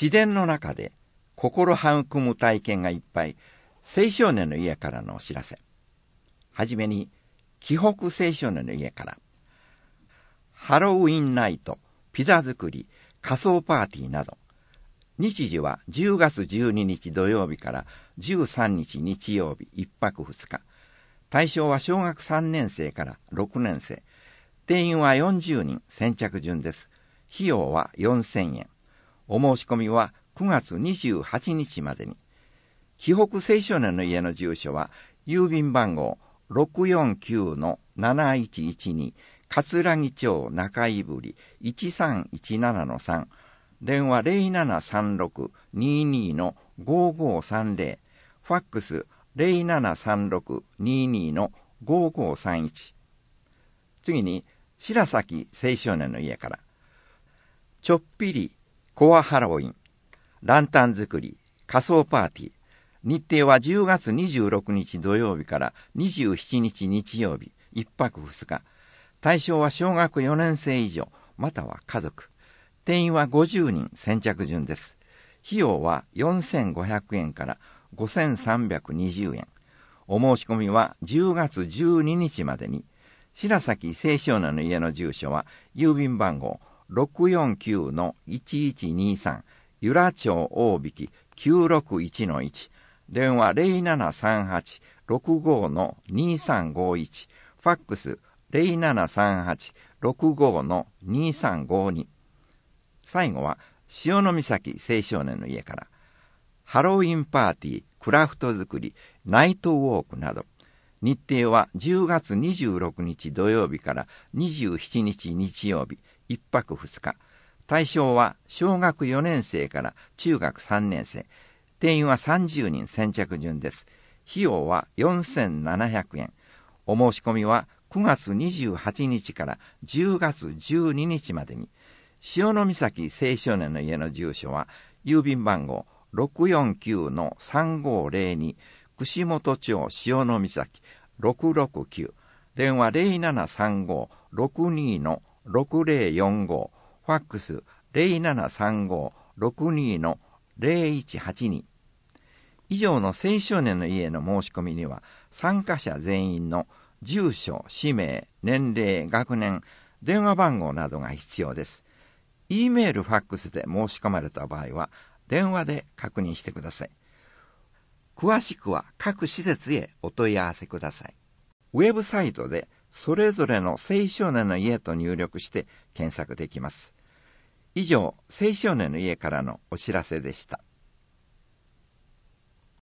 自然の中で心育む体験がいっぱい、青少年の家からのお知らせ。はじめに、紀北青少年の家から。ハロウィンナイト、ピザ作り、仮装パーティーなど。日時は10月12日土曜日から13日日曜日1泊2日。対象は小学3年生から6年生。定員は40人、先着順です。費用は4000円。お申し込みは9月28日までに。紀北青少年の家の住所は、郵便番号 649-7112 葛城町中井振 1317-3、電話 0736-22-5530、ファックス 0736-22-5531。次に、白崎青少年の家から。ちょっぴりコアハロウィン、ランタン作り、仮装パーティー。日程は10月26日土曜日から27日日曜日、1泊2日。対象は小学4年生以上、または家族。定員は50人、先着順です。費用は4500円から5320円。お申し込みは10月12日までに。白崎青少年の家の住所は、郵便番号 649-1123 由良町大引 961-1、電話 0738-65-2351、ファックス 0738-65-2352。最後は、潮岬青少年の家から。ハロウィンパーティー、クラフト作り、ナイトウォークなど。日程は10月26日土曜日から27日日曜日、1泊2日。対象は小学4年生から中学3年生。定員は30人、先着順です。費用は4700円。お申し込みは9月28日から10月12日までに。潮岬青少年の家の住所は、郵便番号 649-3502 串本町潮岬669、電話 0735-62-6045、ファックス 0735-62-0182。以上の青少年の家の申し込みには、参加者全員の住所、氏名、年齢、学年、電話番号などが必要です。E メール、ファックスで申し込まれた場合は、電話で確認してください。詳しくは各施設へお問い合わせください。ウェブサイトでそれぞれの青少年の家と入力して検索できます。以上、青少年の家からのお知らせでした。